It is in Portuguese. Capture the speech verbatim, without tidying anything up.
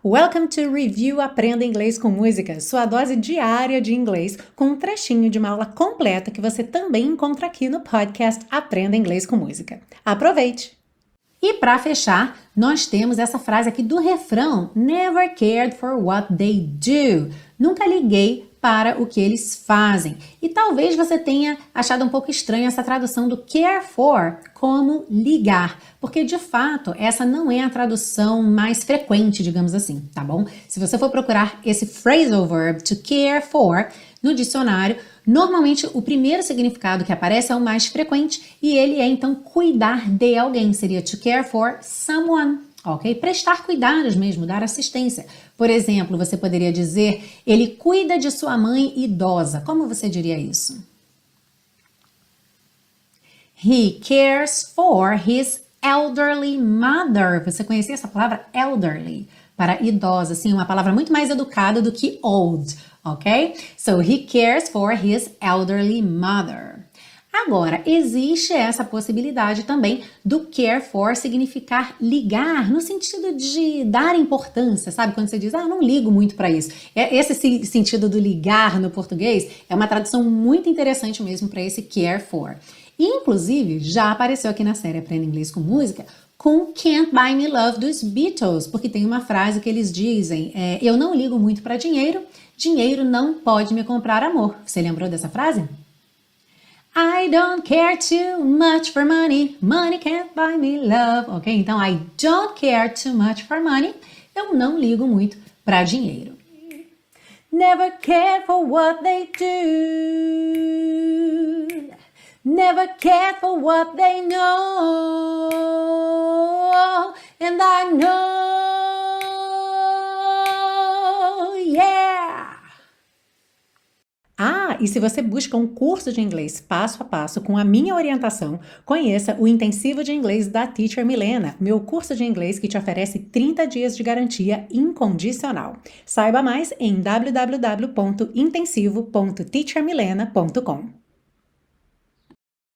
Welcome to Review Aprenda Inglês com Música, sua dose diária de inglês com um trechinho de uma aula completa que você também encontra aqui no podcast Aprenda Inglês com Música. Aproveite! E para fechar, nós temos essa frase aqui do refrão: Never cared for what they do. Nunca liguei para o que eles fazem. E talvez você tenha achado um pouco estranho essa tradução do care for como ligar, porque de fato essa não é a tradução mais frequente, digamos assim, tá bom? Se você for procurar esse phrasal verb to care for no dicionário, normalmente o primeiro significado que aparece é o mais frequente e ele é então cuidar de alguém, seria to care for someone. Ok? Prestar cuidados mesmo, dar assistência. Por exemplo, você poderia dizer, ele cuida de sua mãe idosa. Como você diria isso? He cares for his elderly mother. Você conhecia essa palavra elderly? Para idosa, sim, uma palavra muito mais educada do que old, ok? So, he cares for his elderly mother. Agora, existe essa possibilidade também do care for significar ligar, no sentido de dar importância, sabe? Quando você diz, ah, não ligo muito para isso. Esse sentido do ligar no português é uma tradução muito interessante mesmo para esse care for. E, inclusive, já apareceu aqui na série Aprenda Inglês com Música com Can't Buy Me Love dos Beatles, porque tem uma frase que eles dizem, é, eu não ligo muito para dinheiro, dinheiro não pode me comprar amor. Você lembrou dessa frase? I don't care too much for money, money can't buy me love, ok? Então, I don't care too much for money, eu não ligo muito para dinheiro. Never care for what they do, never care for what they know, and I know, yeah! Ah, e se você busca um curso de inglês passo a passo com a minha orientação, conheça o Intensivo de Inglês da Teacher Milena, meu curso de inglês que te oferece trinta dias de garantia incondicional. Saiba mais em w w w ponto intensivo ponto teacher milena ponto com.